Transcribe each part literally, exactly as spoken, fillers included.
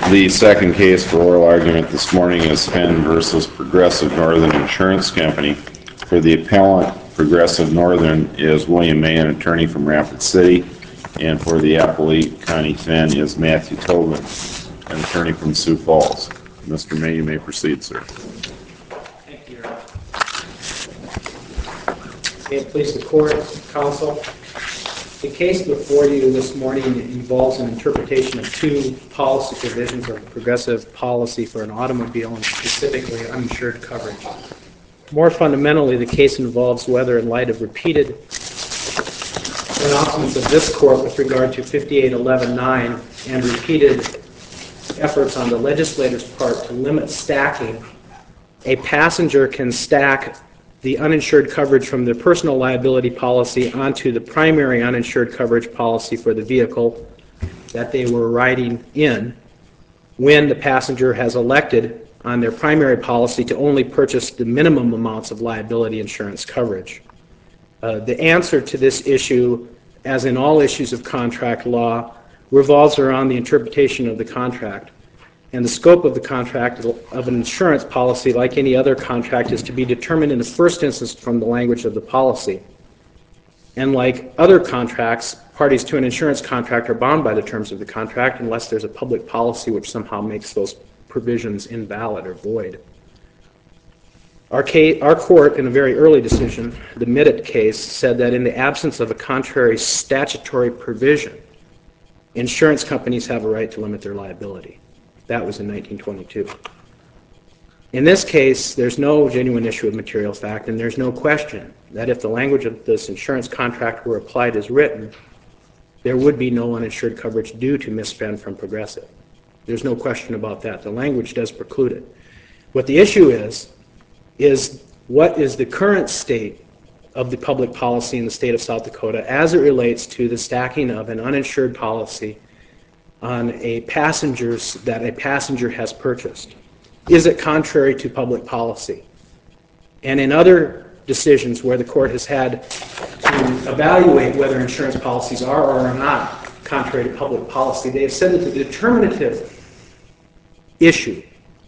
The second case for oral argument this morning is Fenn versus Progressive Northern Insurance Company. For the appellant, Progressive Northern, is William May, an attorney from Rapid City, and for the appellate, Connie Fenn, is Matthew Tobin, an attorney from Sioux Falls. Mister May, you may proceed, sir. Thank you, Your Honor. May it please the court, counsel. The case before you this morning involves an interpretation of two policy provisions of Progressive policy for an automobile, and specifically uninsured coverage. More fundamentally, the case involves whether, in light of repeated announcements of this court with regard to fifty-eight eleven nine and repeated efforts on the legislator's part to limit stacking, a passenger can stack the uninsured coverage from their personal liability policy onto the primary uninsured coverage policy for the vehicle that they were riding in when the passenger has elected on their primary policy to only purchase the minimum amounts of liability insurance coverage. Uh, the answer to this issue, as in all issues of contract law, revolves around the interpretation of the contract. And the scope of the contract of an insurance policy, like any other contract, is to be determined in the first instance from the language of the policy. And like other contracts, parties to an insurance contract are bound by the terms of the contract unless there's a public policy which somehow makes those provisions invalid or void. Our, case, our court, in a very early decision, the Middet case, said that in the absence of a contrary statutory provision, insurance companies have a right to limit their liability. That was in nineteen twenty-two. In this case, there's no genuine issue of material fact, and there's no question that if the language of this insurance contract were applied as written, there would be no uninsured coverage due to Miz Fenn from Progressive. There's no question about that. The language does preclude it. What the issue is, is what is the current state of the public policy in the state of South Dakota as it relates to the stacking of an uninsured policy on a passenger's that a passenger has purchased? Is it contrary to public policy? And in other decisions where the court has had to evaluate whether insurance policies are or are not contrary to public policy, they have said that the determinative issue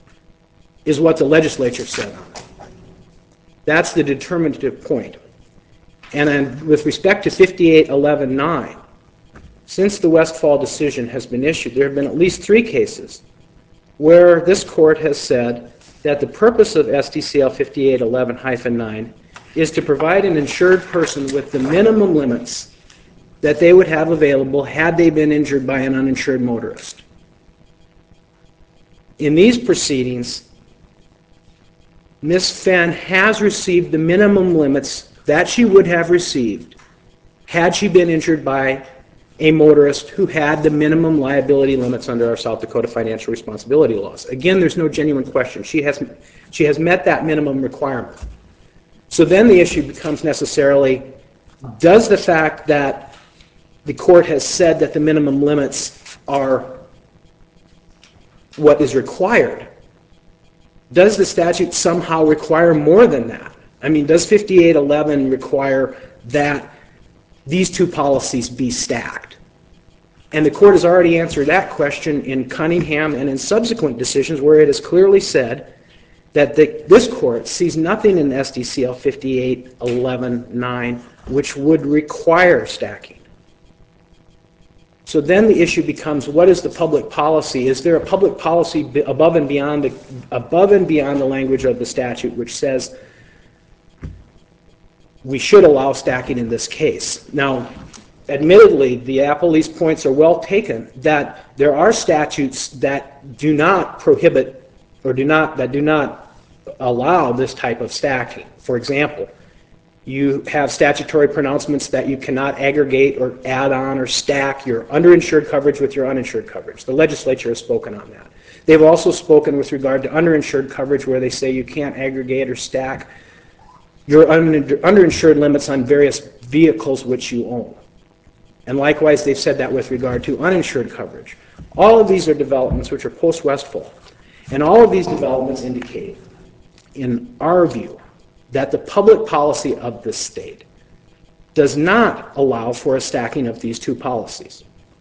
is what the legislature said on it. That's the determinative point. And then with respect to fifty-eight eleven nine, since the Westfall decision has been issued, there have been at least three cases where this court has said that the purpose of S D C L fifty-eight eleven dash nine is to provide an insured person with the minimum limits that they would have available had they been injured by an uninsured motorist. In these proceedings, Miz Fenn has received the minimum limits that she would have received had she been injured by a motorist who had the minimum liability limits under our South Dakota financial responsibility laws. Again, there's no genuine question. She has, she has met that minimum requirement. So then the issue becomes necessarily, does the fact that the court has said that the minimum limits are what is required, does the statute somehow require more than that? I mean, does fifty-eight eleven require that these two policies be stacked? And the court has already answered that question in Cunningham and in subsequent decisions where it has clearly said that the, this court sees nothing in S D C L fifty-eight eleven dash nine which would require stacking. So then the issue becomes, what is the public policy? Is there a public policy above and beyond the, above and beyond the language of the statute which says we should allow stacking in this case? Now, admittedly, the appellee's points are well taken that there are statutes that do not prohibit or do not that do not allow this type of stacking. For example, you have statutory pronouncements that you cannot aggregate or add on or stack your underinsured coverage with your uninsured coverage. The legislature has spoken on that. They've also spoken with regard to underinsured coverage where they say you can't aggregate or stack your underinsured limits on various vehicles which you own. And likewise, they've said that with regard to uninsured coverage. All of these are developments which are post-Westfall. And all of these developments indicate, in our view, that the public policy of this state does not allow for a stacking of these two policies.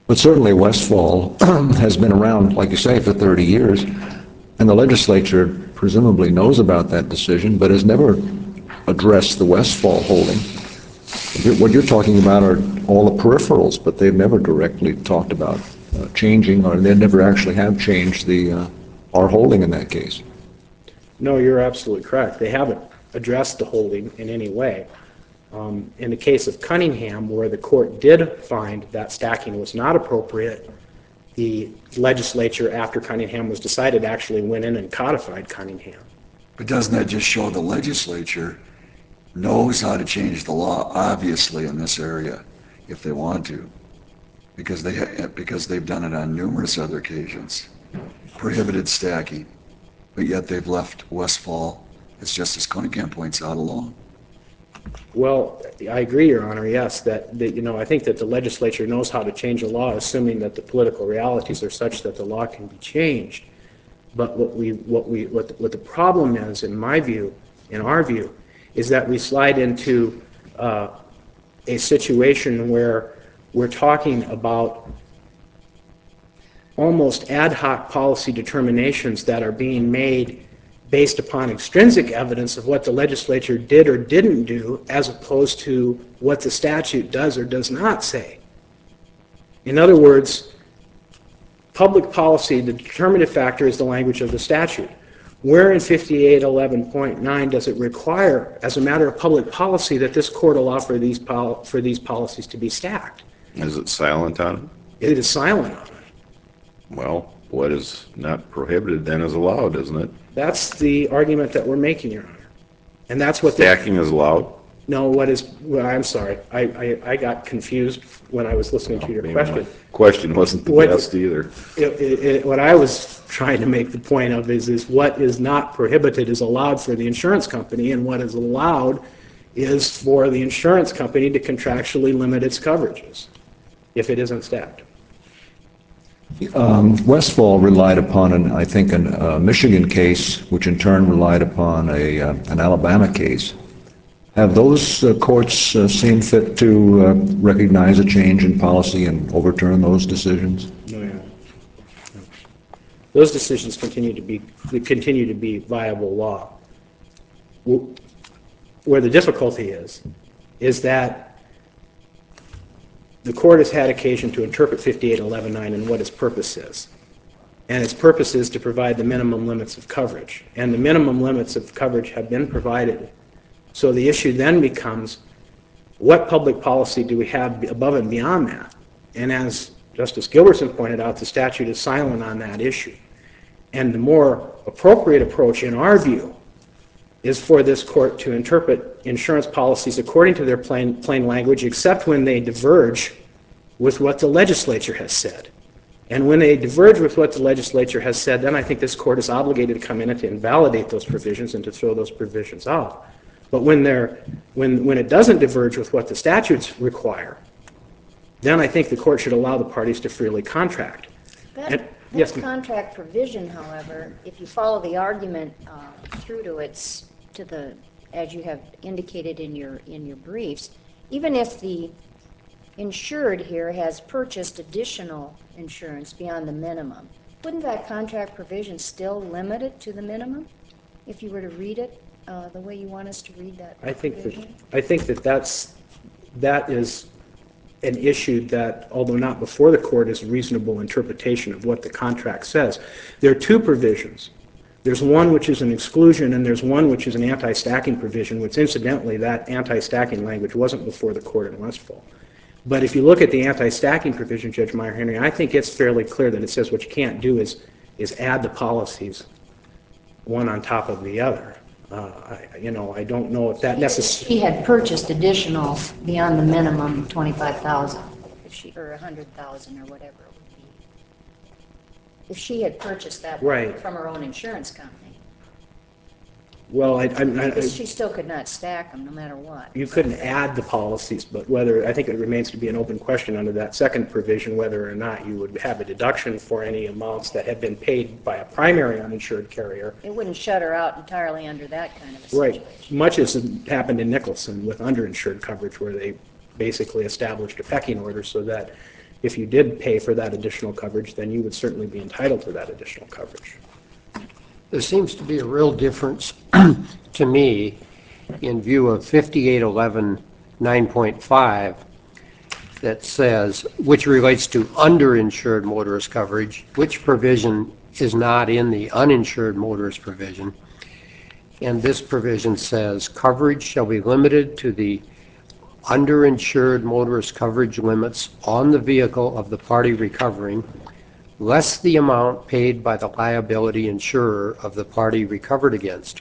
But certainly Westfall has been around, like you say, for thirty years, and the legislature presumably knows about that decision, but has never addressed the Westfall holding. What you're talking about are all the peripherals, but they've never directly talked about uh, changing, or they never actually have changed the uh, our holding in that case. No, you're absolutely correct. They haven't addressed the holding in any way. Um, in the case of Cunningham, where the court did find that stacking was not appropriate, the legislature, after Cunningham was decided, actually went in and codified Cunningham. But doesn't that just show the legislature knows how to change the law, obviously, in this area, if they want to, because they ha- because they've done it on numerous other occasions, prohibited stacking, but yet they've left Westfall, as Justice Cunningham points out, alone. Well, I agree, Your Honor, yes, that, that, you know, I think that the legislature knows how to change a law, assuming that the political realities are such that the law can be changed. But what we, what we, what the, what the problem is, in my view, in our view, is that we slide into uh, a situation where we're talking about almost ad hoc policy determinations that are being made based upon extrinsic evidence of what the legislature did or didn't do, as opposed to what the statute does or does not say. In other words, public policy, the determinative factor is the language of the statute. Where in fifty-eight eleven point nine does it require, as a matter of public policy, that this court allow for these, pol- for these policies to be stacked? Is it silent on it? It is silent on it. Well, what is not prohibited then is allowed, isn't it? That's the argument that we're making, Your Honor. And that's what the, Stacking is allowed? no, what is, well, I'm sorry. I, I, I got confused when I was listening to your Maybe question. my question wasn't the What- best either. It, it, it, what I was trying to make the point of is, is what is not prohibited is allowed for the insurance company, and what is allowed is for the insurance company to contractually limit its coverages if it isn't stacked. Um, Westfall relied upon, an, I think, a uh, Michigan case, which in turn relied upon a, uh, an Alabama case. Have those uh, courts uh, seen fit to uh, recognize a change in policy and overturn those decisions? No, yeah. No. Those decisions continue to be continue to be viable law. Where the difficulty is, is that the court has had occasion to interpret fifty-eight eleven nine and what its purpose is. And its purpose is to provide the minimum limits of coverage. And the minimum limits of coverage have been provided. So the issue then becomes, what public policy do we have above and beyond that? And as Justice Gilbertson pointed out, the statute is silent on that issue. And the more appropriate approach, in our view, is for this court to interpret insurance policies according to their plain, plain language, except when they diverge with what the legislature has said. And when they diverge with what the legislature has said, then I think this court is obligated to come in and to invalidate those provisions and to throw those provisions out. But when, they're, when, when it doesn't diverge with what the statutes require, then I think the court should allow the parties to freely contract. That, And- that yes, ma'am. contract provision, however, if you follow the argument uh, through to its, to the, as you have indicated in your, in your briefs, even if the insured here has purchased additional insurance beyond the minimum, wouldn't that contract provision still limit it to the minimum, if you were to read it uh, the way you want us to read that I think that, provision? I think that that's, that is an issue that, although not before the court, is a reasonable interpretation of what the contract says. There are two provisions. There's one which is an exclusion, and there's one which is an anti-stacking provision, which incidentally, that anti-stacking language wasn't before the court in Westfall. But if you look at the anti-stacking provision, Judge Meyer-Henry, I think it's fairly clear that it says what you can't do is, is add the policies one on top of the other. Uh, I, you know, I don't know if that necessarily... She had purchased additional beyond the minimum twenty-five thousand, if she, or a hundred thousand, or whatever it would be. If she had purchased that Right. from her own insurance company, Well, I, I, I, because she still could not stack them no matter what. you couldn't add the policies, but whether, I think it remains to be an open question under that second provision whether or not you would have a deduction for any amounts that had been paid by a primary uninsured carrier. It wouldn't shut her out entirely under that kind of a Right. situation. Much as happened in Nicholson with underinsured coverage, where they basically established a pecking order so that if you did pay for that additional coverage, then you would certainly be entitled to that additional coverage. There seems to be a real difference to me in view of fifty-eight eleven nine point five that says, which relates to underinsured motorist coverage, which provision is not in the uninsured motorist provision. And this provision says coverage shall be limited to the underinsured motorist coverage limits on the vehicle of the party recovering, less the amount paid by the liability insurer of the party recovered against.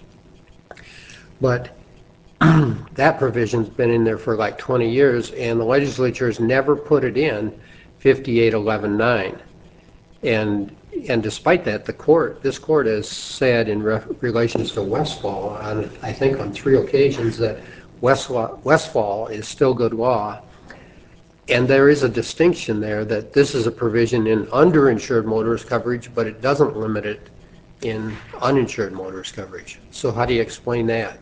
But that provision's been in there for like twenty years, and the legislature has never put it in fifty-eight eleven nine. And and despite that, the court, this court has said in re relations to Westfall, on I think on three occasions, that Westfall, Westfall is still good law. And there is a distinction there that this is a provision in underinsured motorist coverage, but it doesn't limit it in uninsured motorist coverage. So how do you explain that?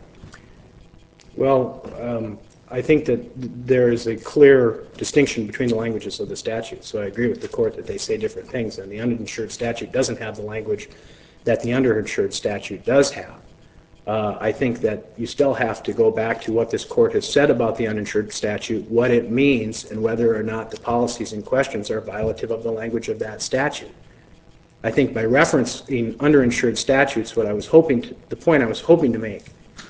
Well, um, I think that there is a clear distinction between the languages of the statute. So I agree with the court that they say different things, and the uninsured statute doesn't have the language that the underinsured statute does have. Uh, I think that you still have to go back to what this court has said about the uninsured statute, what it means, and whether or not the policies in questions are violative of the language of that statute. I think by referencing underinsured statutes, what I was hoping to, the point I was hoping to make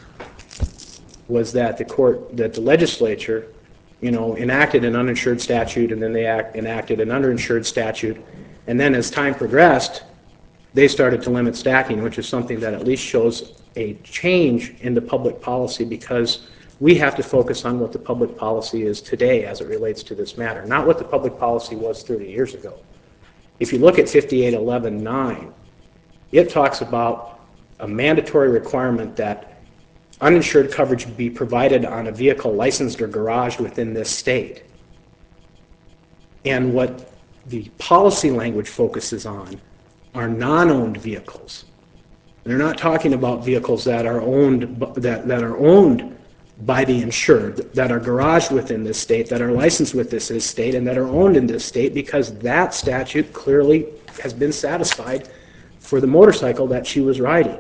was that the court, that the legislature, you know, enacted an uninsured statute, and then they act, enacted an underinsured statute, and then as time progressed, they started to limit stacking, which is something that at least shows a change in the public policy, because we have to focus on what the public policy is today as it relates to this matter, not what the public policy was thirty years ago. If you look at fifty-eight eleven nine, it talks about a mandatory requirement that uninsured coverage be provided on a vehicle licensed or garaged within this state. And what the policy language focuses on are non-owned vehicles. They're not talking about vehicles that are owned that, that are owned by the insured, that are garaged within this state, that are licensed with this state, and that are owned in this state, because that statute clearly has been satisfied for the motorcycle that she was riding.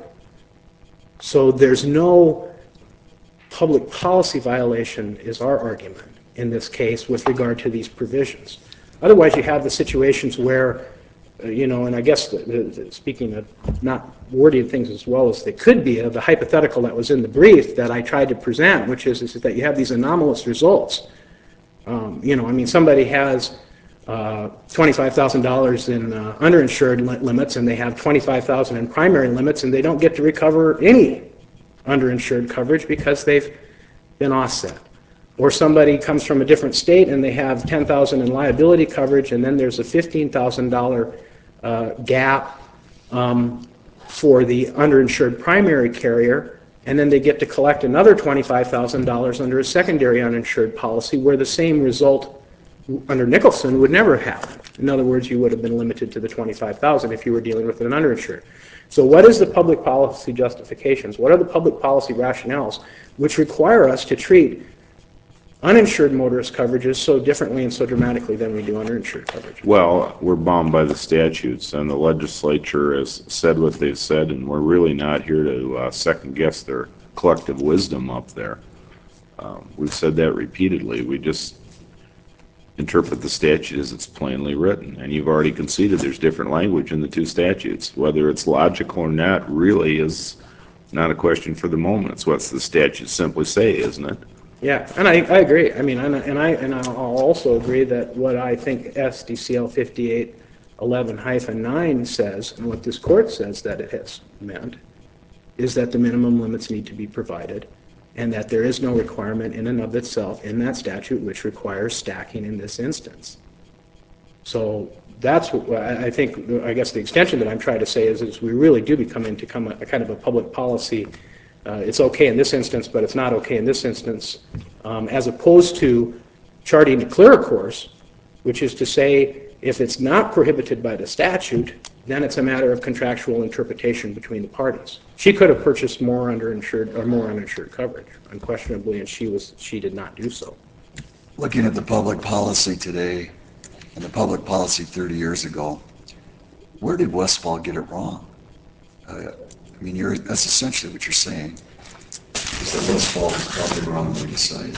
So there's no public policy violation, is our argument in this case, with regard to these provisions. Otherwise, you have the situations where, uh, you know, and I guess the, the, the, speaking of not wording things as well as they could be, of the hypothetical that was in the brief that I tried to present, which is, is that you have these anomalous results. Um, you know, I mean, somebody has uh, twenty-five thousand dollars in uh, underinsured li limits, and they have twenty-five thousand dollars in primary limits, and they don't get to recover any underinsured coverage because they've been offset. Or somebody comes from a different state and they have ten thousand dollars in liability coverage, and then there's a fifteen thousand dollar uh, gap um, for the underinsured primary carrier, and then they get to collect another twenty-five thousand dollars under a secondary uninsured policy, where the same result under Nicholson would never happen. In other words, you would have been limited to the twenty-five thousand dollars if you were dealing with an underinsured. So what is the public policy justifications? What are the public policy rationales which require us to treat uninsured motorist coverages so differently and so dramatically than we do underinsured coverage? Well, we're bound by the statutes, and the legislature has said what they've said, and we're really not here to uh, second guess their collective wisdom up there. Um, we've said that repeatedly. We just interpret the statute as it's plainly written, and you've already conceded there's different language in the two statutes. Whether it's logical or not really is not a question for the moment. It's what the statutes simply say, isn't it? Yeah, and I, I agree. I mean, and I, and I and I'll also agree that what I think S D C L fifty-eight eleven dash nine says, and what this court says that it has meant, is that the minimum limits need to be provided, and that there is no requirement in and of itself in that statute which requires stacking in this instance. So that's what I think, I guess the extension that I'm trying to say is, is we really do become into come a, a kind of a public policy. Uh, it's okay in this instance, but it's not okay in this instance, um, as opposed to charting a clearer course, which is to say, if it's not prohibited by the statute, then it's a matter of contractual interpretation between the parties. She could have purchased more underinsured or more uninsured coverage, unquestionably, and she was she did not do so. Looking at the public policy today, and the public policy thirty years ago, where did Westfall get it wrong? Uh, I mean, you're, that's essentially what you're saying, is that Westfall was probably wrongly decided.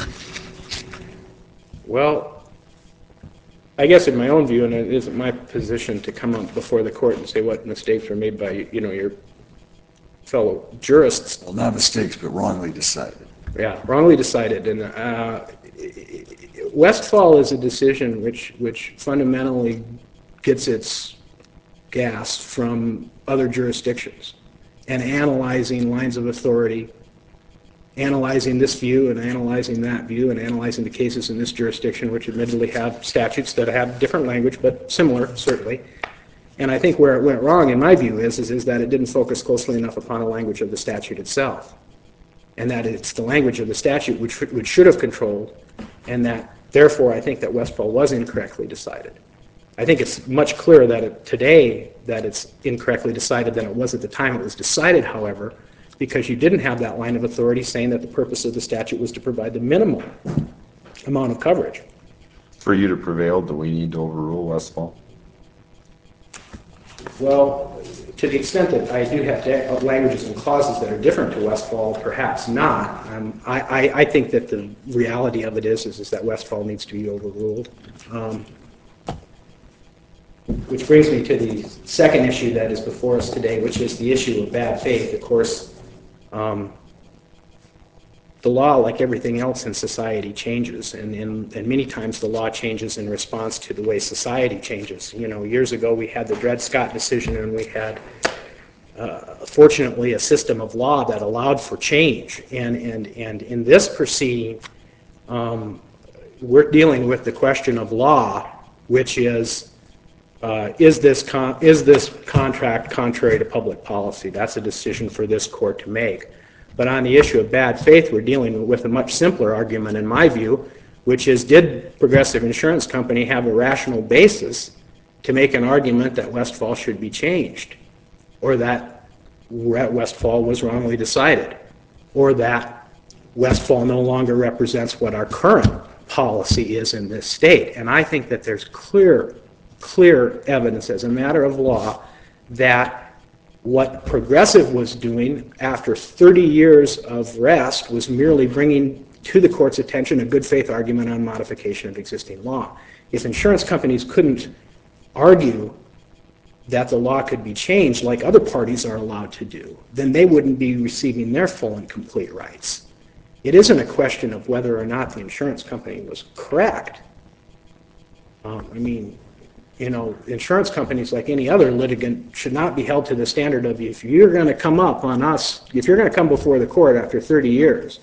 Well, I guess in my own view, and it isn't my position to come up before the court and say what mistakes were made by, you know, your fellow jurists. Well, not mistakes, but wrongly decided. Yeah, wrongly decided. And uh, Westfall is a decision which, which fundamentally gets its gas from other jurisdictions and analyzing lines of authority, analyzing this view and analyzing that view and analyzing the cases in this jurisdiction, which admittedly have statutes that have different language, but similar, certainly. And I think where it went wrong, in my view, is, is, is that it didn't focus closely enough upon the language of the statute itself. And that it's the language of the statute which, which should have controlled, and that, therefore, I think that Westfall was incorrectly decided. I think it's much clearer that it, today that it's incorrectly decided than it was at the time it was decided, however, because you didn't have that line of authority saying that the purpose of the statute was to provide the minimum amount of coverage. For you to prevail, do we need to overrule Westfall? Well, to the extent that I do have de- languages and clauses that are different to Westfall, perhaps not. Um, I, I, I think that the reality of it is, is, is that Westfall needs to be overruled. Um, which brings me to the second issue that is before us today, which is the issue of bad faith. Of course, um, the law, like everything else in society, changes, and, and, and many times the law changes in response to the way society changes. You know, years ago we had the Dred Scott decision, and we had, uh, fortunately, a system of law that allowed for change. And, and, and in this proceeding, um, we're dealing with the question of law, which is, uh, is this con- is this contract contrary to public policy? That's a decision for this court to make. But on the issue of bad faith, we're dealing with a much simpler argument, in my view, which is, did Progressive Insurance Company have a rational basis to make an argument that Westfall should be changed, or that Westfall was wrongly decided, or that Westfall no longer represents what our current policy is in this state? And I think that there's clear, clear evidence as a matter of law that what Progressive was doing after thirty years of rest was merely bringing to the court's attention a good faith argument on modification of existing law. If insurance companies couldn't argue that the law could be changed like other parties are allowed to do, then they wouldn't be receiving their full and complete rights. It isn't a question of whether or not the insurance company was correct. Um, I mean, you know, insurance companies, like any other litigant, should not be held to the standard of, if you're going to come up on us, if you're going to come before the court after thirty years,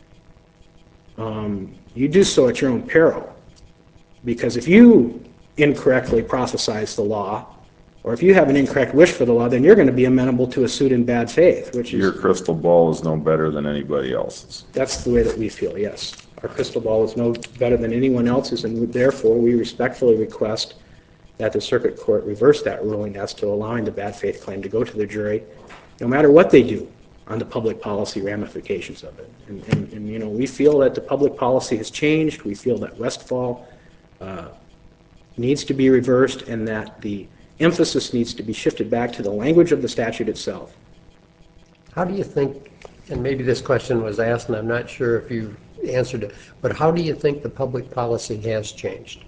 um, you do so at your own peril. Because if you incorrectly prophesize the law, or if you have an incorrect wish for the law, then you're going to be amenable to a suit in bad faith, which is... Your crystal ball is no better than anybody else's. That's the way that we feel, yes. Our crystal ball is no better than anyone else's, and therefore we respectfully request that the circuit court reverse that ruling as to allowing the bad faith claim to go to the jury, no matter what they do on the public policy ramifications of it. And, and, and you know, we feel that the public policy has changed. We feel that Westfall uh, needs to be reversed, and that the emphasis needs to be shifted back to the language of the statute itself. How do you think, and maybe this question was asked and I'm not sure if you answered it, but how do you think the public policy has changed?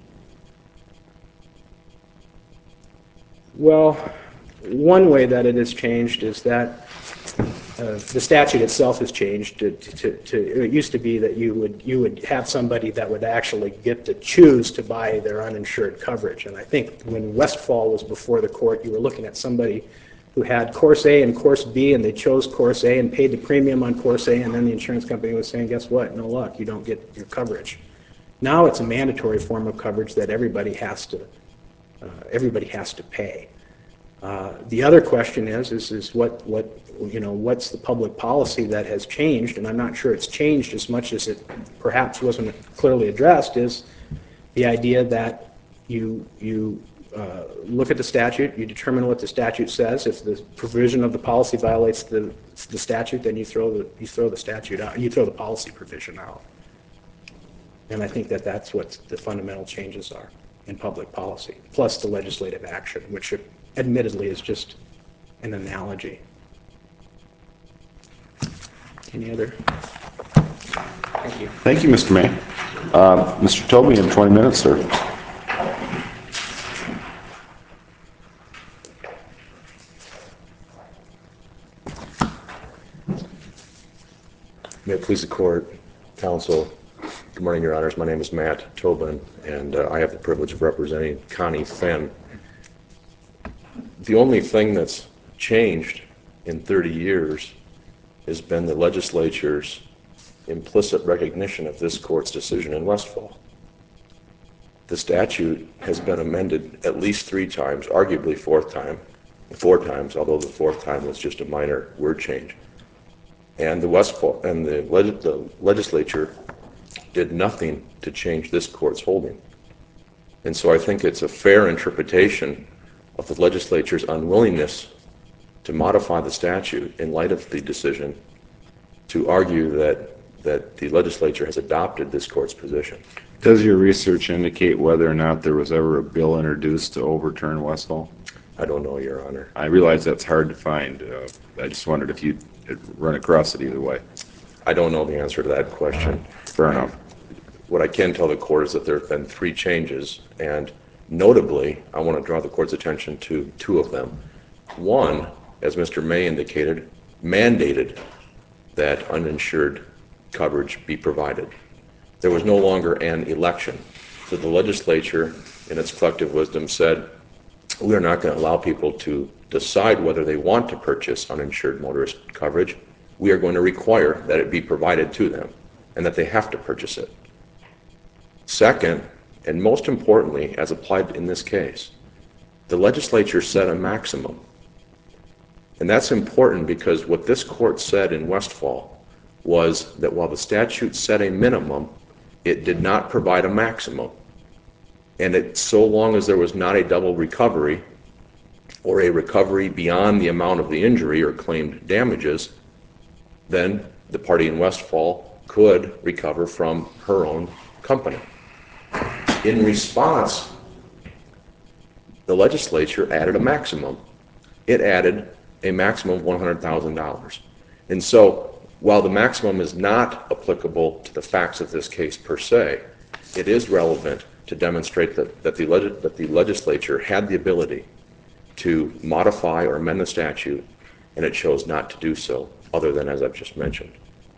Well, one way that it has changed is that uh, the statute itself has changed. To, to, to, it used to be that you would you would have somebody that would actually get to choose to buy their uninsured coverage. And I think when Westfall was before the court, you were looking at somebody who had Course A and Course B, and they chose Course A and paid the premium on Course A, and then the insurance company was saying, guess what? No luck, you don't get your coverage. Now it's a mandatory form of coverage that everybody has to Uh, everybody has to pay. Uh, the other question is, is, is what, what, you know, what's the public policy that has changed? And I'm not sure it's changed as much as it perhaps wasn't clearly addressed. Is the idea that you, you uh, look at the statute, you determine what the statute says. If the provision of the policy violates the, the statute, then you throw the, you throw the statute out. You throw the policy provision out. And I think that that's what the fundamental changes are. in public policy, plus the legislative action, which admittedly is just an analogy. Any other? Thank you. Thank you, Mister May. Uh, Mister Tobey, you have twenty minutes, sir. May it please the court, counsel. Good morning, Your Honors. My name is Matt Tobin, and uh, I have the privilege of representing Connie Fenn. The only thing that's changed in thirty years has been the legislature's implicit recognition of this court's decision in Westfall. The statute has been amended at least three times, arguably fourth time, four times, although the fourth time was just a minor word change. And the Westfall and the, leg the legislature did nothing to change this court's holding. And so I think it's a fair interpretation of the legislature's unwillingness to modify the statute in light of the decision to argue that that the legislature has adopted this court's position. Does your research indicate whether or not there was ever a bill introduced to overturn Westfall? I don't know, Your Honor. I realize that's hard to find. Uh, I just wondered if you'd run across it either way. I don't know the answer to that question. Fair enough. What I can tell the court is that there have been three changes, and notably, I want to draw the court's attention to two of them. One, as Mister May indicated, mandated that uninsured coverage be provided. There was no longer an election. So the legislature, in its collective wisdom, said, we are not going to allow people to decide whether they want to purchase uninsured motorist coverage. We are going to require that it be provided to them and that they have to purchase it. Second, and most importantly, as applied in this case, the legislature set a maximum. And that's important because what this court said in Westfall was that while the statute set a minimum, it did not provide a maximum. And it, so long as there was not a double recovery or a recovery beyond the amount of the injury or claimed damages, then the party in Westfall could recover from her own company. In response, the legislature added a maximum. It added a maximum of one hundred thousand dollars. And so, while the maximum is not applicable to the facts of this case per se, it is relevant to demonstrate that, that, the, leg that the legislature had the ability to modify or amend the statute, and it chose not to do so, other than as I've just mentioned.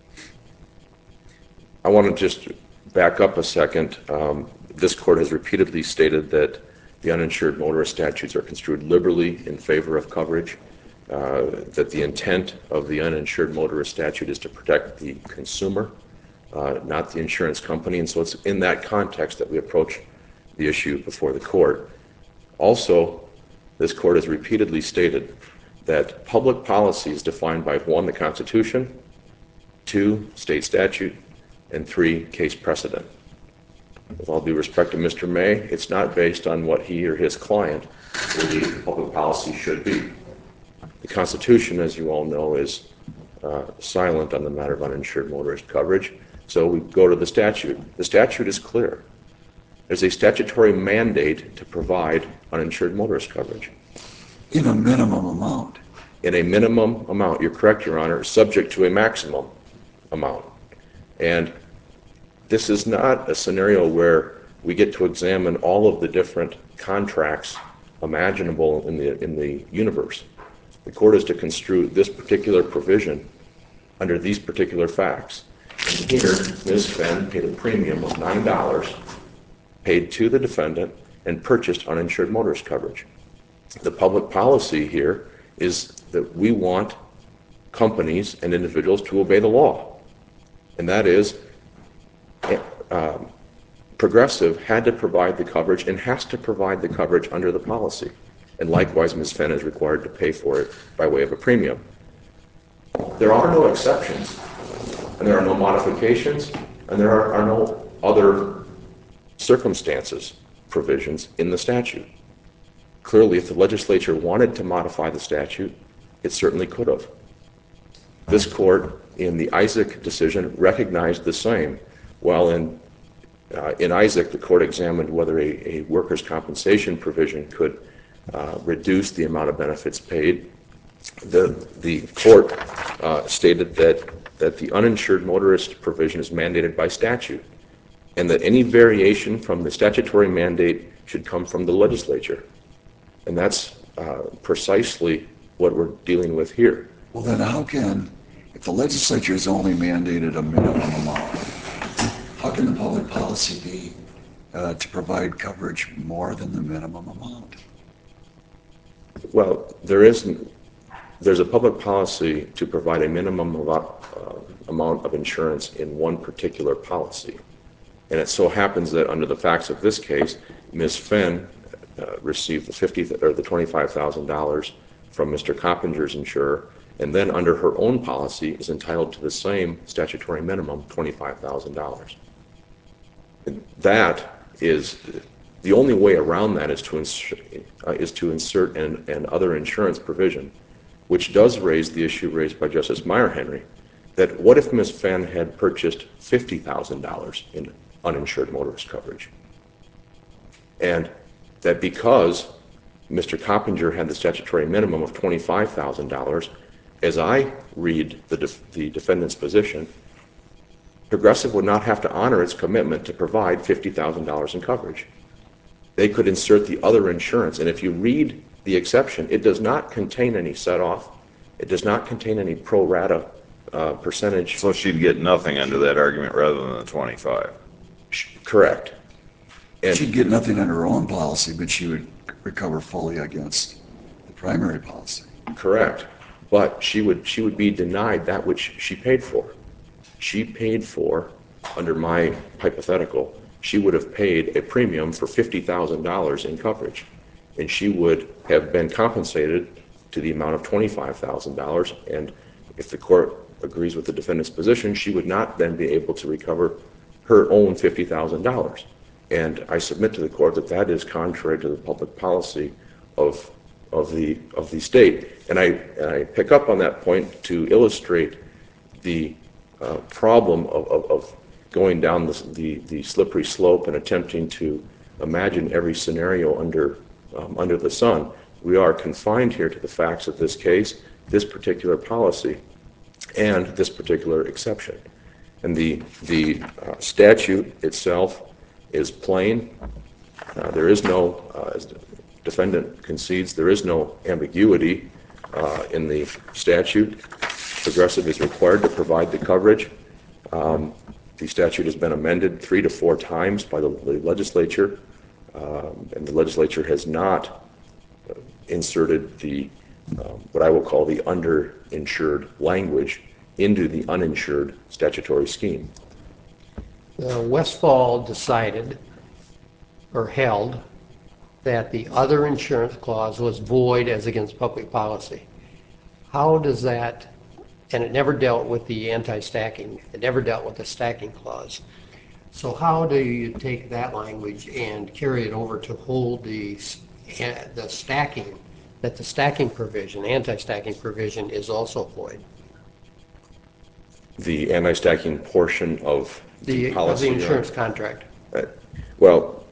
I want to just back up a second. Um, this court has repeatedly stated that the uninsured motorist statutes are construed liberally in favor of coverage. Uh, that the intent of the uninsured motorist statute is to protect the consumer, uh, not the insurance company. And so it's in that context that we approach the issue before the court. Also, this court has repeatedly stated that public policy is defined by, one, the Constitution, two, state statute, and three, case precedent. With all due respect to Mister May, it's not based on what he or his client believes public policy should be. The Constitution, as you all know, is uh, silent on the matter of uninsured motorist coverage, so we go to the statute. The statute is clear. There's a statutory mandate to provide uninsured motorist coverage. In a minimum amount. In a minimum amount, you're correct, Your Honor, subject to a maximum amount. And this is not a scenario where we get to examine all of the different contracts imaginable in the, in the universe. The court is to construe this particular provision under these particular facts. And here, Miz Fenn paid a premium of nine dollars, paid to the defendant, and purchased uninsured motorist coverage. The public policy here is that we want companies and individuals to obey the law. And that is, uh, Progressive had to provide the coverage and has to provide the coverage under the policy. And likewise, Miz Fenn is required to pay for it by way of a premium. There are no exceptions, and there are no modifications, and there are, are no other circumstances, provisions in the statute. Clearly, if the legislature wanted to modify the statute, it certainly could have. This court, in the Isaac decision, recognized the same, while in uh, in Isaac, the court examined whether a, a workers' compensation provision could uh, reduce the amount of benefits paid. The, the court uh, stated that, that the uninsured motorist provision is mandated by statute, and that any variation from the statutory mandate should come from the legislature. And that's uh, precisely what we're dealing with here. Well, then how can, if the legislature has only mandated a minimum amount, how can the public policy be uh, to provide coverage more than the minimum amount? Well, there isn't, there's a public policy to provide a minimum of, uh, amount of insurance in one particular policy. And it so happens that under the facts of this case, Miz Fenn uh, received the fifty or the twenty-five thousand dollars from Mister Coppinger's insurer, and then under her own policy is entitled to the same statutory minimum, twenty-five thousand dollars. That is, the only way around that is to insert, uh, is to insert an, an other insurance provision, which does raise the issue raised by Justice Meyer-Henry, that what if Miz Fenn had purchased fifty thousand dollars in uninsured motorist coverage? And that because Mister Coppinger had the statutory minimum of twenty-five thousand dollars, as I read the, def the defendant's position, Progressive would not have to honor its commitment to provide fifty thousand dollars in coverage. They could insert the other insurance, and if you read the exception, it does not contain any set-off. It does not contain any pro rata uh, percentage. So she'd get nothing under that argument rather than the twenty-five. Correct. And She'd get nothing under her own policy, but she would recover fully against the primary policy. correct. But she would she would be denied that which she paid for. She paid for, under my hypothetical, she would have paid a premium for fifty thousand dollars in coverage, and she would have been compensated to the amount of twenty-five thousand dollars, and if the court agrees with the defendant's position, she would not then be able to recover her own fifty thousand dollars. And I submit to the court that that is contrary to the public policy of, of, the, of the state. And I, and I pick up on that point to illustrate the uh, problem of, of, of going down the, the, the slippery slope and attempting to imagine every scenario under, um, under the sun. We are confined here to the facts of this case, this particular policy, and this particular exception. And the, the uh, statute itself is plain. Uh, there is no, uh, as the defendant concedes, there is no ambiguity uh, in the statute. Progressive is required to provide the coverage. Um, the statute has been amended three to four times by the, the legislature, um, and the legislature has not uh, inserted the, um, what I will call the underinsured language into the uninsured statutory scheme. Uh, Westfall decided, or held, that the other insurance clause was void as against public policy. How does that, and it never dealt with the anti-stacking, it never dealt with the stacking clause. So how do you take that language and carry it over to hold the, the stacking, that the stacking provision, anti-stacking provision is also void? The anti-stacking portion of the, The, policy. of the insurance contract. Uh, well,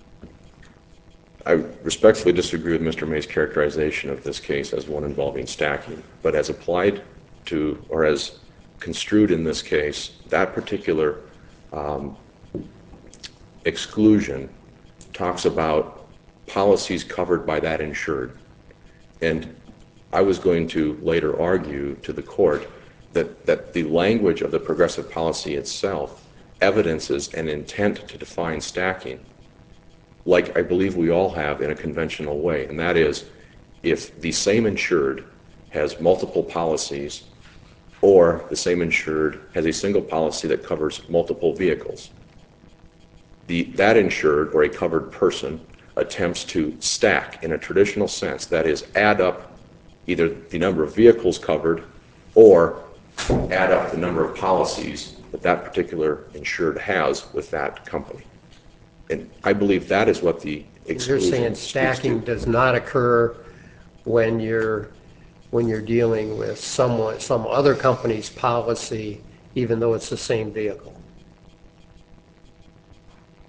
I respectfully disagree with Mister May's characterization of this case as one involving stacking, but as applied to, or as construed in this case, that particular um, exclusion talks about policies covered by that insured. And I was going to later argue to the court that, that the language of the Progressive policy itself evidences an intent to define stacking, like I believe we all have in a conventional way, and that is if the same insured has multiple policies or the same insured has a single policy that covers multiple vehicles. The, that insured or a covered person attempts to stack in a traditional sense, that is add up either the number of vehicles covered or add up the number of policies that that particular insured has with that company. And I believe that is what the exclusion You're saying speaks stacking to. does not occur when you're, when you're dealing with someone, some other company's policy, even though it's the same vehicle?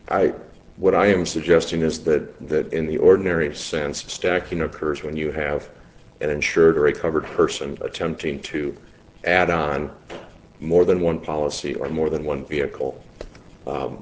I, what I am suggesting is that, that in the ordinary sense, stacking occurs when you have an insured or a covered person attempting to add on more than one policy or more than one vehicle, um,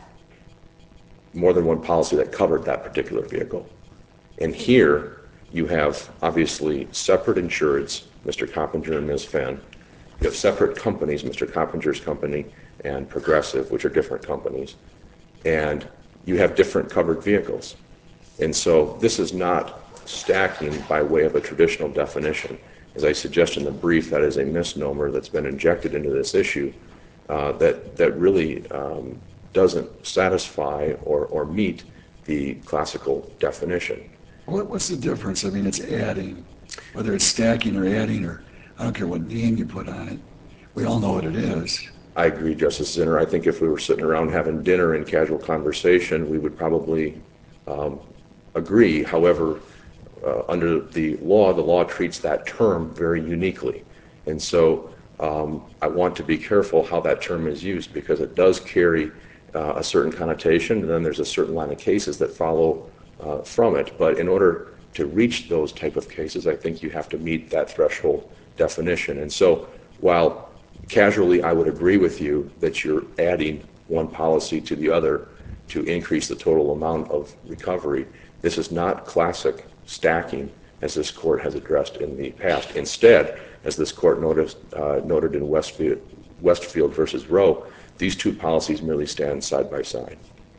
more than one policy that covered that particular vehicle. And here, you have obviously separate insureds, Mister Coppinger and Miz Fenn. You have separate companies, Mister Coppinger's company and Progressive, which are different companies. And you have different covered vehicles. And so this is not stacking by way of a traditional definition. As I suggest in the brief, that is a misnomer that's been injected into this issue uh, that, that really um, doesn't satisfy or, or meet the classical definition. What, what's the difference? I mean, it's adding, whether it's stacking or adding, or I don't care what name you put on it. We all know what it is. I agree, Justice Zinner. I think if we were sitting around having dinner in casual conversation, we would probably um, agree. However, uh, under the law, the law treats that term very uniquely. And so um, I want to be careful how that term is used, because it does carry uh, a certain connotation, and then there's a certain line of cases that follow uh, from it. But in order to reach those type of cases, I think you have to meet that threshold definition. And so while casually I would agree with you that you're adding one policy to the other to increase the total amount of recovery, this is not classic stacking as this court has addressed in the past. Instead, as this court noticed, uh, noted in Westfield, Westfield versus Roe, these two policies merely stand side by side.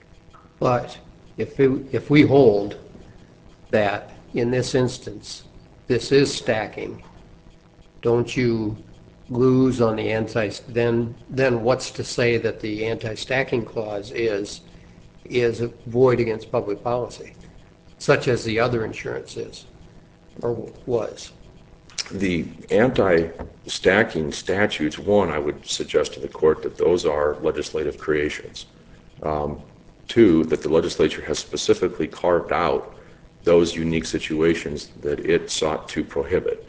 But if, it, if we hold that in this instance, this is stacking, don't you lose on the anti, then, then what's to say that the anti-stacking clause is, is void against public policy, such as the other insurance is, or was? The anti-stacking statutes, one, I would suggest to the court that those are legislative creations. Um, two, that the legislature has specifically carved out those unique situations that it sought to prohibit.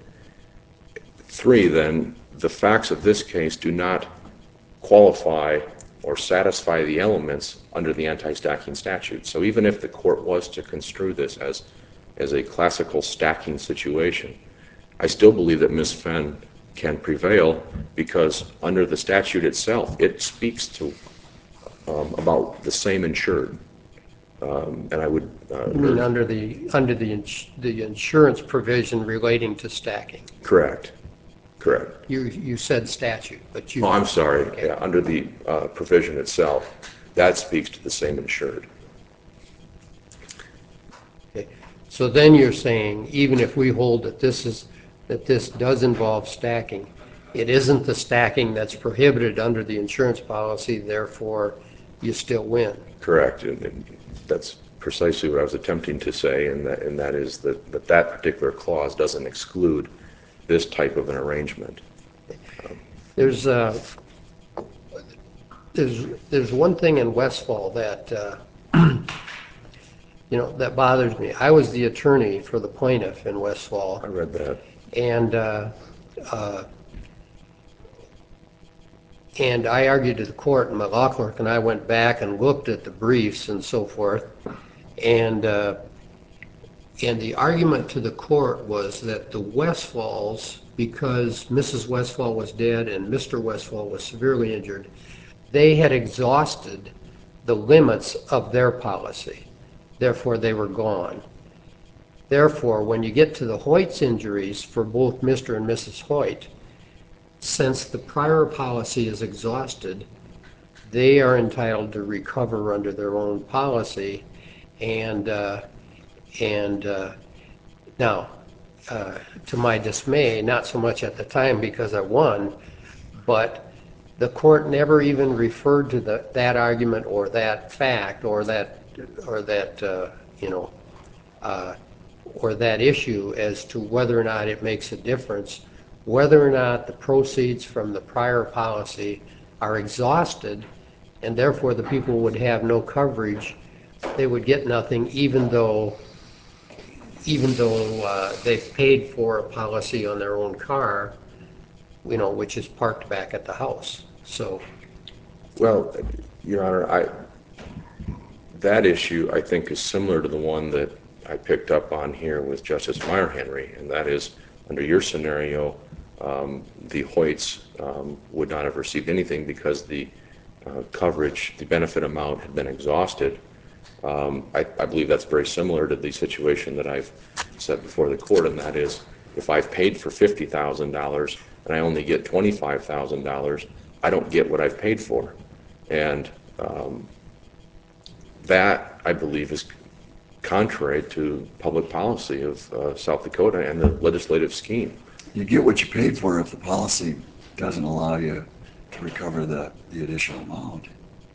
Three, then, the facts of this case do not qualify or satisfy the elements under the anti-stacking statute. So even if the court was to construe this as, as a classical stacking situation, I still believe that Miz Fenn can prevail, because under the statute itself, it speaks to um, about the same insured. Um, and I would uh, You mean under the, under the, ins the insurance provision relating to stacking? correct. Correct. You, you said statute, but you... Oh, I'm sorry. Okay. Yeah, under the uh, provision itself, that speaks to the same insured. Okay. So then you're saying, even if we hold that this is, that this does involve stacking, it isn't the stacking that's prohibited under the insurance policy, therefore you still win. Correct. And, and that's precisely what I was attempting to say, and that, and that is that, that that particular clause doesn't exclude this type of an arrangement. There's, uh, there's, there's one thing in Westfall that, uh, you know, that bothers me. I was the attorney for the plaintiff in Westfall. I read that. And, uh, uh, and I argued to the court, and my law clerk and I went back and looked at the briefs and so forth. And, uh, and the argument to the court was that the Westfalls, because Missus Westfall was dead and Mister Westfall was severely injured, they had exhausted the limits of their policy. Therefore, they were gone. Therefore, when you get to the Hoyt's injuries for both Mister and Missus Hoyt, since the prior policy is exhausted, they are entitled to recover under their own policy. And uh, and uh, now, uh, to my dismay, not so much at the time because I won, but the court never even referred to the, that argument or that fact or that or that uh, you know uh, or that issue as to whether or not it makes a difference, whether or not the proceeds from the prior policy are exhausted, and therefore the people would have no coverage. They would get nothing, even though even though uh, they've paid for a policy on their own car, you know, which is parked back at the house. So, Well, Your Honor, I, that issue, I think, is similar to the one that I picked up on here with Justice Meyer Henry, and that is, under your scenario, um, the Hoyts um, would not have received anything because the uh, coverage, the benefit amount had been exhausted. Um, I, I believe that's very similar to the situation that I've said before the court, and that is, if I've paid for fifty thousand dollars and I only get twenty-five thousand dollars, I don't get what I've paid for. And um, that, I believe, is contrary to public policy of uh, South Dakota and the legislative scheme. You get what you paid for if the policy doesn't allow you to recover the, the additional amount.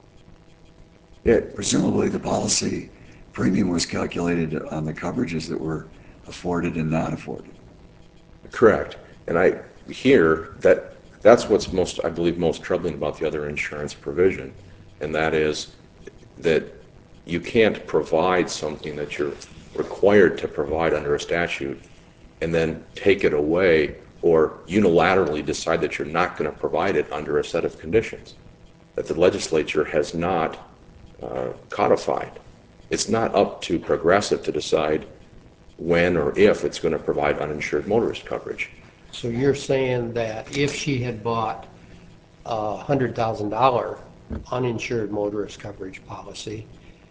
Yeah, Presumably, the policy premium was calculated on the coverages that were afforded and not afforded. correct. And I hear that that's what's most, I believe, most troubling about the other insurance provision, and that is that you can't provide something that you're required to provide under a statute and then take it away or unilaterally decide that you're not going to provide it under a set of conditions that the legislature has not uh, codified. It's not up to Progressive to decide when or if it's going to provide uninsured motorist coverage. So you're saying that if she had bought a one hundred thousand dollars uninsured motorist coverage policy,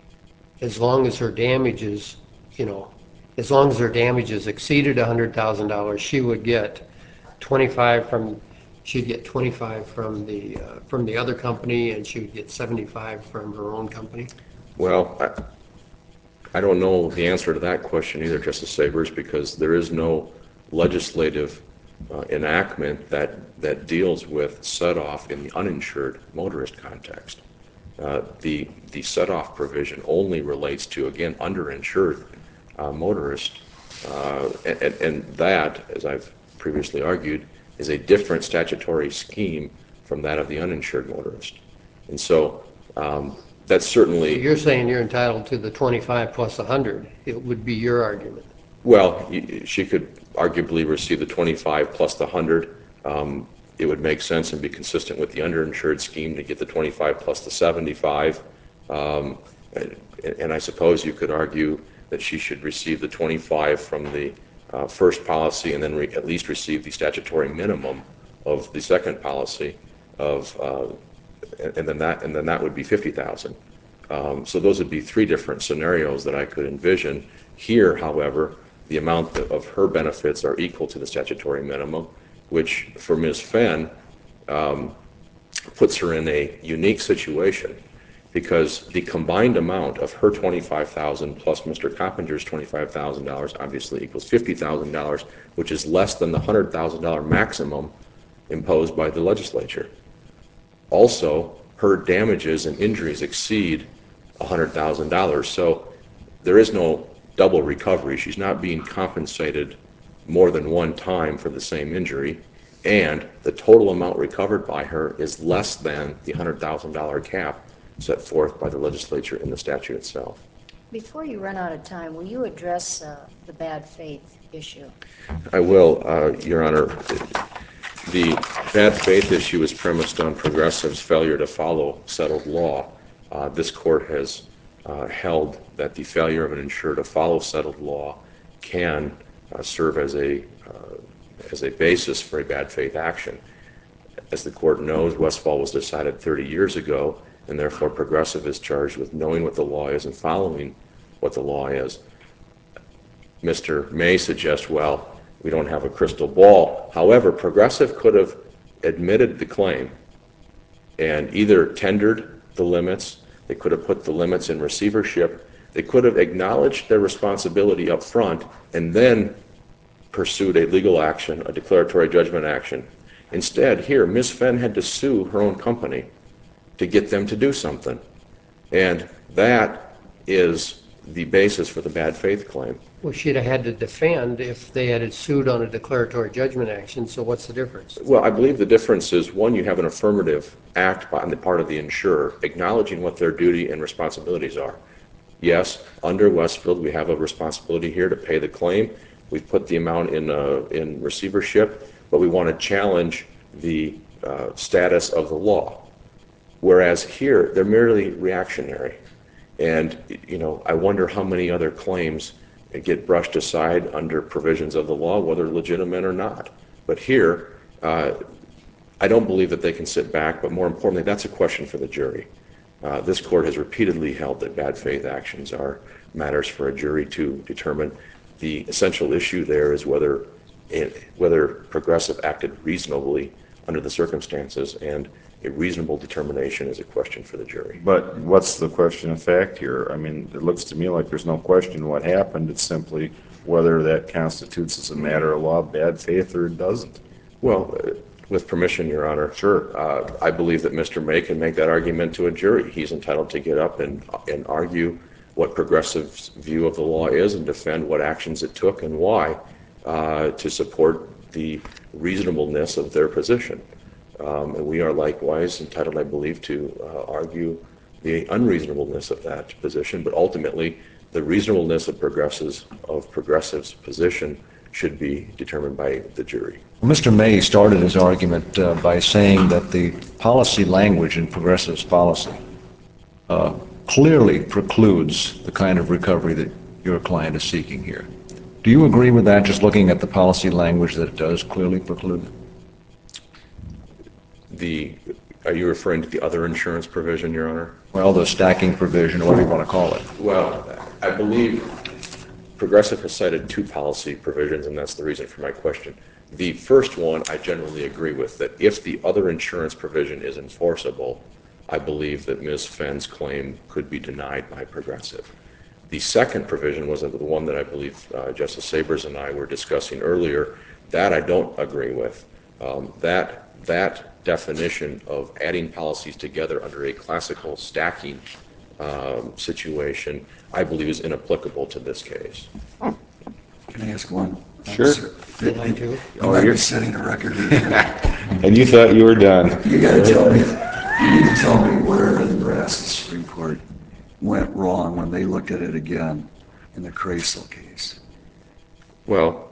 as long as her damages, you know, as long as her damages exceeded one hundred thousand dollars, she would get twenty-five from, she'd get twenty-five from the, uh, from the other company, and she would get seventy-five from her own company? Well, I, I don't know the answer to that question either, Justice Sabers, because there is no legislative uh, enactment that, that deals with set-off in the uninsured motorist context. Uh, the, the set-off provision only relates to, again, underinsured uh, motorists, uh, and, and that, as I've previously argued, is a different statutory scheme from that of the uninsured motorist. And so um, that's certainly... You're saying you're entitled to the twenty-five plus one hundred. It would be your argument. Well, y- she could arguably receive the twenty-five plus the one hundred. Um, it would make sense and be consistent with the underinsured scheme to get the twenty-five plus the seventy-five. Um, and, and I suppose you could argue that she should receive the twenty-five from the uh, first policy and then re- at least receive the statutory minimum of the second policy of, uh, and, and then that and then that would be fifty thousand. Um, so those would be three different scenarios that I could envision. Here, however, the amount of her benefits are equal to the statutory minimum, which for Miz Fenn um, puts her in a unique situation because the combined amount of her twenty-five thousand dollars plus Mister Coppinger's twenty-five thousand dollars obviously equals fifty thousand dollars, which is less than the one hundred thousand dollars maximum imposed by the legislature. Also, her damages and injuries exceed one hundred thousand dollars, so there is no double recovery. She's not being compensated more than one time for the same injury, and the total amount recovered by her is less than the one hundred thousand dollars cap set forth by the legislature in the statute itself. Before you run out of time, will you address uh, the bad faith issue? I will, uh, Your Honor. The bad faith issue is premised on Progressive's failure to follow settled law. Uh, this court has uh, held that the failure of an insurer to follow settled law can uh, serve as a uh, as a basis for a bad faith action. As the court knows, Westfall was decided thirty years ago, and therefore Progressive is charged with knowing what the law is and following what the law is. Mister May suggests, well, we don't have a crystal ball. However, Progressive could have admitted the claim and either tendered the limits, they could have put the limits in receivership, they could have acknowledged their responsibility up front and then pursued a legal action, a declaratory judgment action. Instead, here, Miz Fenn had to sue her own company to get them to do something. And that is the basis for the bad faith claim. Well, she'd have had to defend if they had sued on a declaratory judgment action, so what's the difference? Well, I believe the difference is, one, you have an affirmative act on the part of the insurer, acknowledging what their duty and responsibilities are. Yes, under Westfield, we have a responsibility here to pay the claim. We've put the amount in, uh, in receivership, but we want to challenge the uh, status of the law. Whereas here, they're merely reactionary. And, you know, I wonder how many other claims get brushed aside under provisions of the law, whether legitimate or not. But here, uh, I don't believe that they can sit back, but more importantly, that's a question for the jury. Uh, this court has repeatedly held that bad faith actions are matters for a jury to determine. The essential issue there is whether it, whether Progressive acted reasonably under the circumstances, and a reasonable determination is a question for the jury. But what's the question of fact here? I mean, it looks to me like there's no question what happened. It's simply whether that constitutes as a matter of law bad faith or it doesn't. Well, uh, with permission, Your Honor. Sure. Uh, I believe that Mister May can make that argument to a jury. He's entitled to get up and, and argue what Progressive's view of the law is and defend what actions it took and why uh, to support the reasonableness of their position. Um, and we are likewise entitled, I believe, to uh, argue the unreasonableness of that position, but ultimately the reasonableness of Progressive's, of Progressive's position should be determined by the jury. Well, Mister May started his argument uh, by saying that the policy language in Progressive's policy uh, clearly precludes the kind of recovery that your client is seeking here. Do you agree with that, just looking at the policy language, that it does clearly preclude? The, are you referring to the other insurance provision, Your Honor? Well, the stacking provision, or whatever you want to call it. Well, I believe Progressive has cited two policy provisions, and that's the reason for my question. The first one I generally agree with, that if the other insurance provision is enforceable, I believe that Miz Fenn's claim could be denied by Progressive. The second provision was the one that I believe uh, Justice Sabers and I were discussing earlier. That I don't agree with. Um, that, that definition of adding policies together under a classical stacking um, situation, I believe, is inapplicable to this case. Can I ask one? Sure. Did I too? You might be setting a record here. And you thought you were done. You gotta tell me, you need to tell me where the Nebraska Supreme Court went wrong when they looked at it again in the Chrysler case. Well,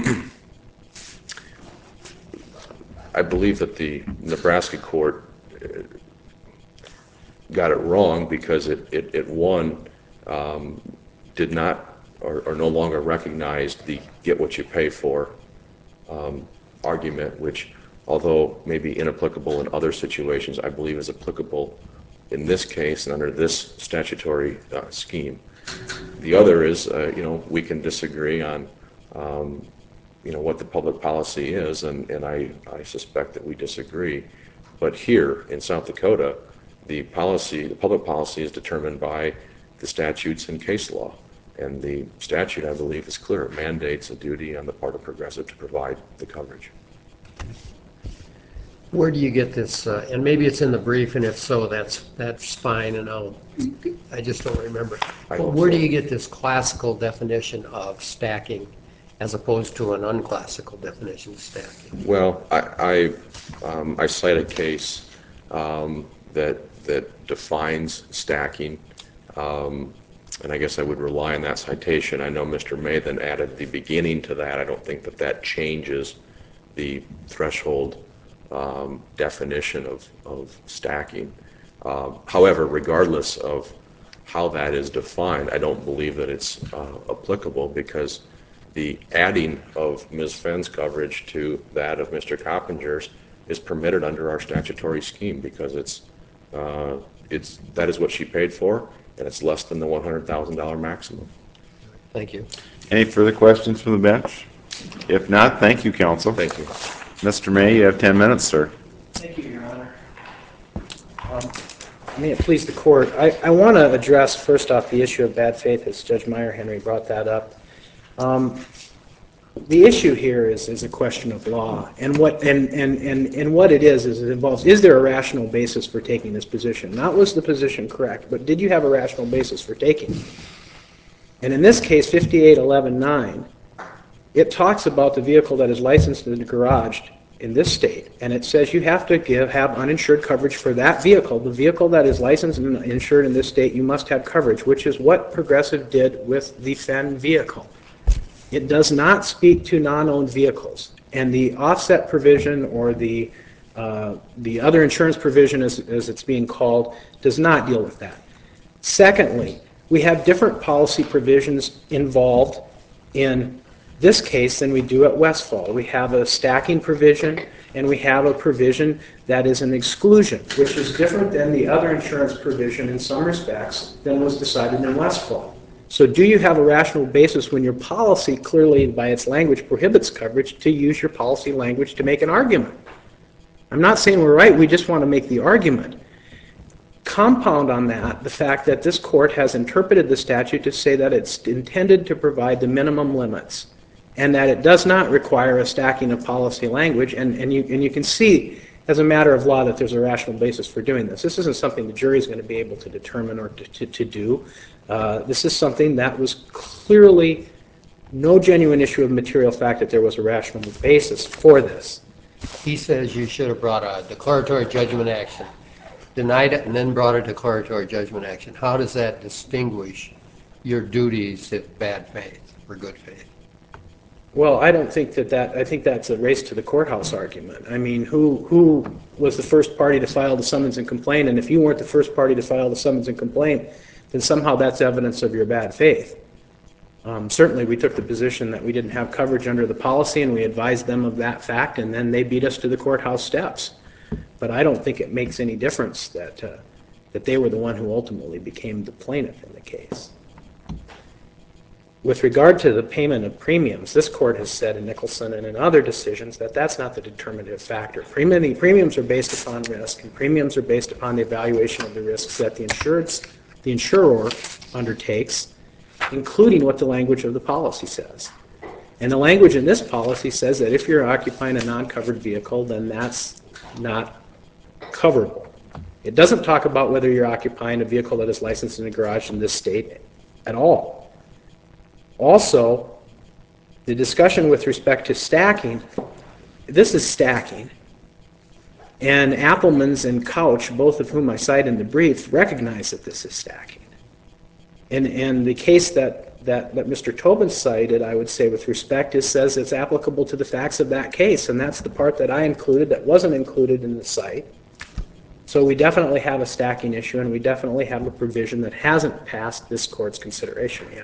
I believe that the Nebraska court uh, got it wrong because it, it, it one, um, did not or, or no longer recognized the get what you pay for um, argument, which, although may be inapplicable in other situations, I believe is applicable in this case and under this statutory uh, scheme. The other is, uh, you know, we can disagree on um, you know, what the public policy is, and, and I, I suspect that we disagree. But here in South Dakota, the policy, the public policy is determined by the statutes and case law. And the statute, I believe, is clear. It mandates a duty on the part of Progressive to provide the coverage. Where do you get this, uh, and maybe it's in the brief, and if so, that's, that's fine, and I'll, I just don't remember. I But hope where so. do you get this classical definition of stacking as opposed to an unclassical definition of stacking? Well, I, I, um, I cite a case um, that, that defines stacking, um, and I guess I would rely on that citation. I know Mister May then added the beginning to that. I don't think that that changes the threshold um, definition of, of stacking. Uh, however, regardless of how that is defined, I don't believe that it's uh, applicable because the adding of Miz Fenn's coverage to that of Mister Coppinger's is permitted under our statutory scheme because it's, uh, it's, that is what she paid for, and it's less than the one hundred thousand dollars maximum. Thank you. Any further questions from the bench? If not, thank you, counsel. Thank you. Mister May, you have ten minutes, sir. Thank you, Your Honor. Um, May it please the court, I, I want to address first off the issue of bad faith, as Judge Meyer Henry brought that up. Um, the issue here is, is a question of law, and what and, and, and, and what it is is it involves, is there a rational basis for taking this position? Not was the position correct, but did you have a rational basis for taking it? And in this case, fifty-eight eleven nine, it talks about the vehicle that is licensed and garaged in this state, and it says you have to give have uninsured coverage for that vehicle. The vehicle that is licensed and insured in this state, you must have coverage, which is what Progressive did with the Fenn vehicle. It does not speak to non-owned vehicles, and the offset provision or the uh, the other insurance provision, as, as it's being called, does not deal with that. Secondly, we have different policy provisions involved in this case than we do at Westfall. We have a stacking provision, and we have a provision that is an exclusion, which is different than the other insurance provision in some respects than was decided in Westfall. So do you have a rational basis when your policy clearly, by its language, prohibits coverage to use your policy language to make an argument? I'm not saying we're right, we just want to make the argument. Compound on that the fact that this court has interpreted the statute to say that it's intended to provide the minimum limits and that it does not require a stacking of policy language, and, and, you, and you can see as a matter of law that there's a rational basis for doing this. This isn't something the jury is going to be able to determine or to, to, to do. Uh, this is something that was clearly no genuine issue of material fact that there was a rational basis for this. He says you should have brought a declaratory judgment action, denied it, and then brought a declaratory judgment action. How does that distinguish your duties if bad faith or good faith? Well, I don't think that that, I think that's a race to the courthouse argument. I mean, who, who was the first party to file the summons and complaint? And if you weren't the first party to file the summons and complaint, then somehow that's evidence of your bad faith. Um, certainly, we took the position that we didn't have coverage under the policy, and we advised them of that fact, and then they beat us to the courthouse steps. But I don't think it makes any difference that, uh, that they were the one who ultimately became the plaintiff in the case. With regard to the payment of premiums, this court has said in Nicholson and in other decisions that that's not the determinative factor. Premium, premiums are based upon risk, and premiums are based upon the evaluation of the risks that the, insureds, the insurer undertakes, including what the language of the policy says. And the language in this policy says that if you're occupying a non-covered vehicle, then that's not coverable. It doesn't talk about whether you're occupying a vehicle that is licensed in a garage in this state at all. Also, the discussion with respect to stacking, this is stacking. And Appelmans and Couch, both of whom I cite in the brief, recognize that this is stacking. And, and the case that, that, that Mister Tobin cited, I would say with respect, is says it's applicable to the facts of that case. And that's the part that I included that wasn't included in the cite. So we definitely have a stacking issue, and we definitely have a provision that hasn't passed this court's consideration yet.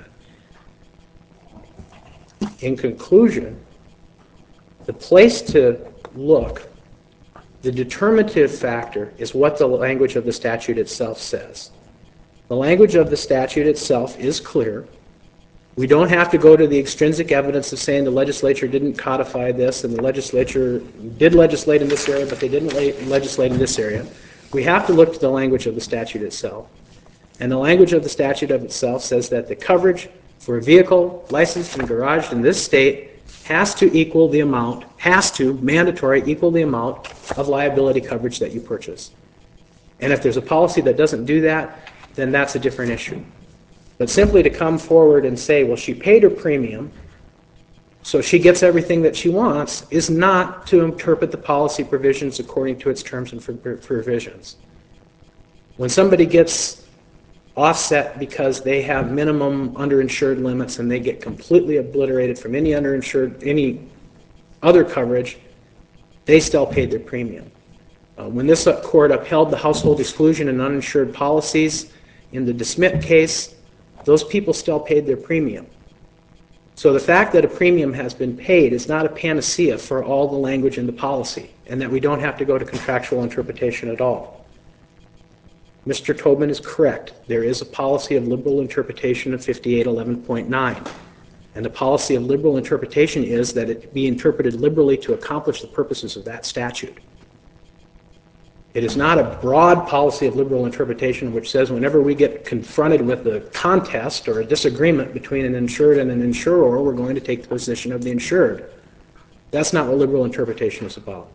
In conclusion, the place to look, the determinative factor, is what the language of the statute itself says. The language of the statute itself is clear. We don't have to go to the extrinsic evidence of saying the legislature didn't codify this and the legislature did legislate in this area, but they didn't legislate in this area. We have to look to the language of the statute itself. And the language of the statute of itself says that the coverage for a vehicle licensed and garaged in this state has to equal the amount, has to, mandatory, equal the amount of liability coverage that you purchase. And if there's a policy that doesn't do that, then that's a different issue. But simply to come forward and say, well, she paid her premium, so she gets everything that she wants, is not to interpret the policy provisions according to its terms and provisions. When somebody gets offset because they have minimum underinsured limits and they get completely obliterated from any underinsured, any other coverage, they still paid their premium. Uh, when this court upheld the household exclusion and uninsured policies in the DeSmit case, those people still paid their premium. So the fact that a premium has been paid is not a panacea for all the language in the policy, and that we don't have to go to contractual interpretation at all. Mister Tobin is correct. There is a policy of liberal interpretation of fifty-eight eleven point nine. And the policy of liberal interpretation is that it be interpreted liberally to accomplish the purposes of that statute. It is not a broad policy of liberal interpretation which says whenever we get confronted with a contest or a disagreement between an insured and an insurer, we're going to take the position of the insured. That's not what liberal interpretation is about.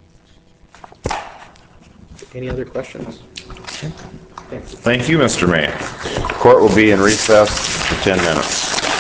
Any other questions? Thank you, Mister May. Court will be in recess for ten minutes.